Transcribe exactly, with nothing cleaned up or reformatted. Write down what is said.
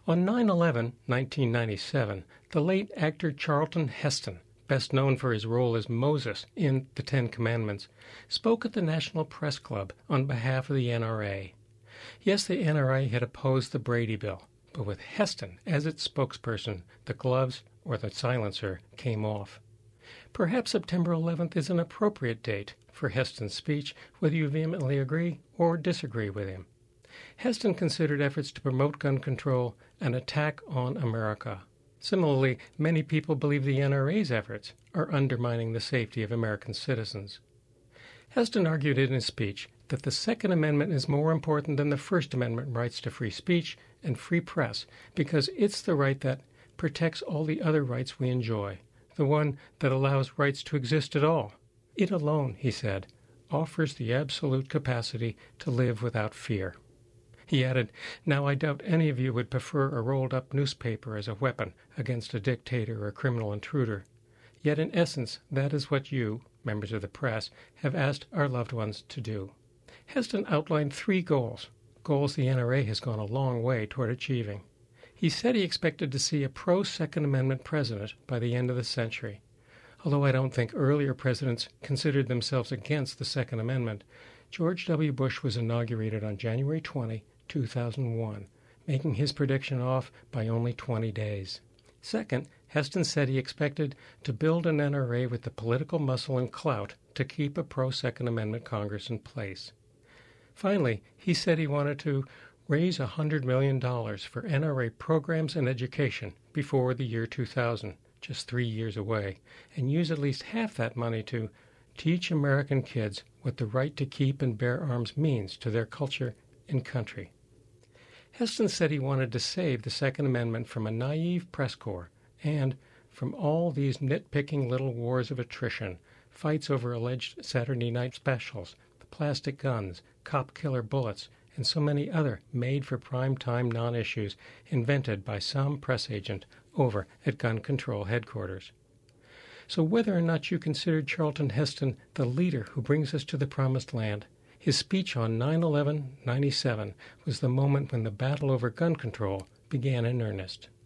On nine eleven, nineteen ninety-seven, the late actor Charlton Heston, best known for his role as Moses in The Ten Commandments, spoke at the National Press Club on behalf of the N R A. Yes, the N R A had opposed the Brady Bill, but with Heston as its spokesperson, the gloves, or the silencer, came off. Perhaps September eleventh is an appropriate date for Heston's speech, whether you vehemently agree or disagree with him. Heston considered efforts to promote gun control an attack on America. Similarly, many people believe the N R A's efforts are undermining the safety of American citizens. Heston argued in his speech that the Second Amendment is more important than the First Amendment rights to free speech and free press because it's the right that protects all the other rights we enjoy, the one that allows rights to exist at all. It alone, he said, offers the absolute capacity to live without fear. He added, "Now I doubt any of you would prefer a rolled-up newspaper as a weapon against a dictator or criminal intruder. Yet in essence, that is what you, members of the press, have asked our loved ones to do." Heston outlined three goals, goals the N R A has gone a long way toward achieving. He said he expected to see a pro-Second Amendment president by the end of the century. Although I don't think earlier presidents considered themselves against the Second Amendment, George W. Bush was inaugurated on January twentieth, two thousand one, making his prediction off by only twenty days. Second, Heston said he expected to build an N R A with the political muscle and clout to keep a pro-Second Amendment Congress in place. Finally, he said he wanted to raise one hundred million dollars for N R A programs and education before the year two thousand, just three years away, and use at least half that money to teach American kids what the right to keep and bear arms means to their culture and country. Heston said he wanted to save the Second Amendment from a naive press corps and from all these nitpicking little wars of attrition, fights over alleged Saturday night specials, the plastic guns, cop-killer bullets, and so many other made-for-prime-time non-issues invented by some press agent over at gun control headquarters. So whether or not you consider Charlton Heston the leader who brings us to the promised land, his speech on nine eleven ninety-seven was the moment when the battle over gun control began in earnest.